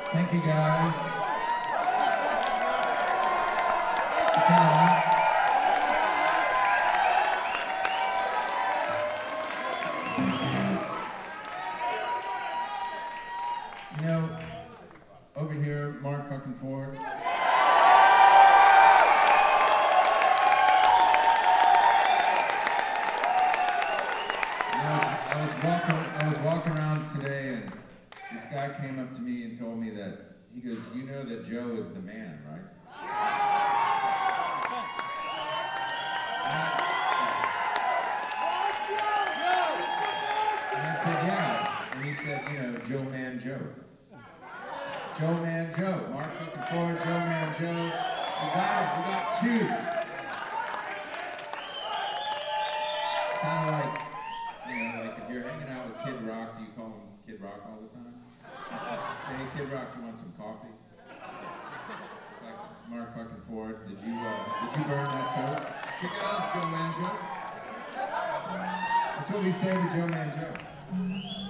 Thank you, guys. You know, over here, Mark fucking Ford. I was walking around today, and this guy came up to me and told me that, he goes, you know that Joe is the man, right? And I said, yeah. And he said, you know, Joe Man Joe. Joe Man Joe. Mark fucking Ford, Joe Man Joe. We got it. We got two. It's kind of like, you know, like if you're hanging out with Kid Rock, do you call him Kid Rock all the time? Say, hey, Kid Rock, do you want some coffee? Like Mark fucking Ford, did you burn that toast? Kick it off, Joe Man Joe. That's what we say to Joe Man Joe.